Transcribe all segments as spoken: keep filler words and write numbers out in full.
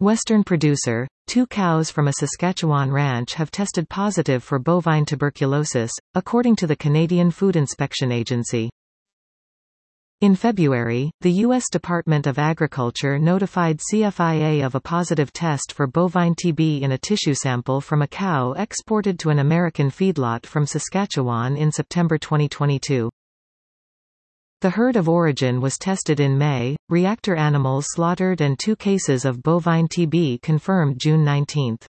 Western producer. Two cows from a Saskatchewan ranch have tested positive for bovine tuberculosis, according to the Canadian Food Inspection Agency. In February, the U S Department of Agriculture notified C F I A of a positive test for bovine T B in a tissue sample from a cow exported to an American feedlot from Saskatchewan in September twenty twenty-two. The herd of origin was tested in May, reactor animals slaughtered and two cases of bovine T B confirmed June nineteenth.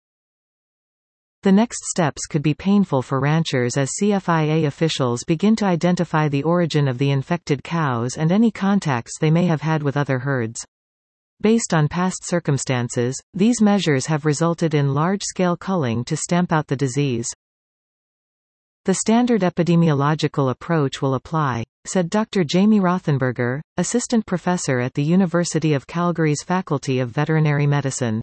The next steps could be painful for ranchers as C F I A officials begin to identify the origin of the infected cows and any contacts they may have had with other herds. Based on past circumstances, these measures have resulted in large-scale culling to stamp out the disease. The standard epidemiological approach will apply, said Doctor Jamie Rothenberger, assistant professor at the University of Calgary's Faculty of Veterinary Medicine.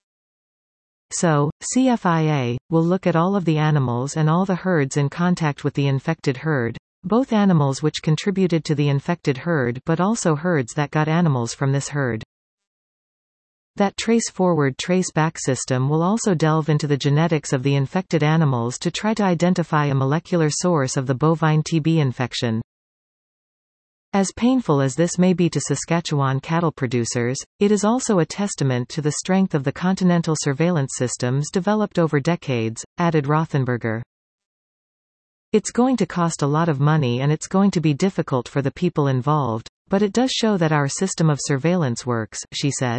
So, C F I A will look at all of the animals and all the herds in contact with the infected herd, both animals which contributed to the infected herd but also herds that got animals from this herd. That trace-forward trace-back system will also delve into the genetics of the infected animals to try to identify a molecular source of the bovine T B infection. As painful as this may be to Saskatchewan cattle producers, it is also a testament to the strength of the continental surveillance systems developed over decades, added Rothenberger. It's going to cost a lot of money and it's going to be difficult for the people involved, but it does show that our system of surveillance works, she said.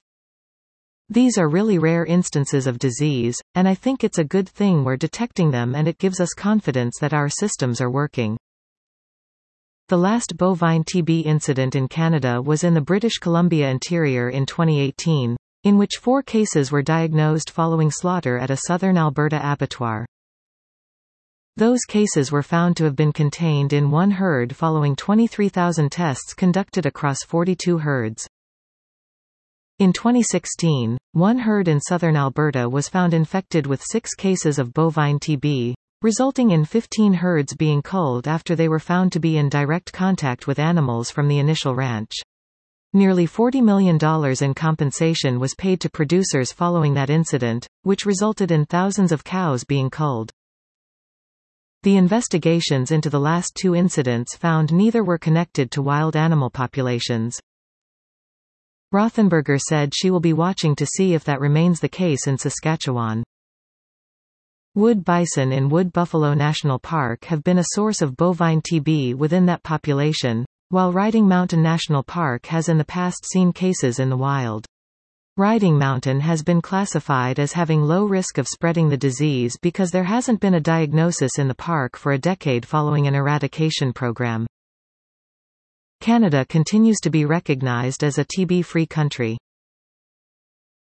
These are really rare instances of disease, and I think it's a good thing we're detecting them and it gives us confidence that our systems are working. The last bovine T B incident in Canada was in the British Columbia interior in twenty eighteen, in which four cases were diagnosed following slaughter at a southern Alberta abattoir. Those cases were found to have been contained in one herd following twenty-three thousand tests conducted across forty-two herds. In twenty sixteen, one herd in southern Alberta was found infected with six cases of bovine T B, resulting in fifteen herds being culled after they were found to be in direct contact with animals from the initial ranch. Nearly forty million dollars in compensation was paid to producers following that incident, which resulted in thousands of cows being culled. The investigations into the last two incidents found neither were connected to wild animal populations. Rothenberger said she will be watching to see if that remains the case in Saskatchewan. Wood bison in Wood Buffalo National Park have been a source of bovine T B within that population, while Riding Mountain National Park has in the past seen cases in the wild. Riding Mountain has been classified as having low risk of spreading the disease because there hasn't been a diagnosis in the park for a decade following an eradication program. Canada continues to be recognized as a T B-free country.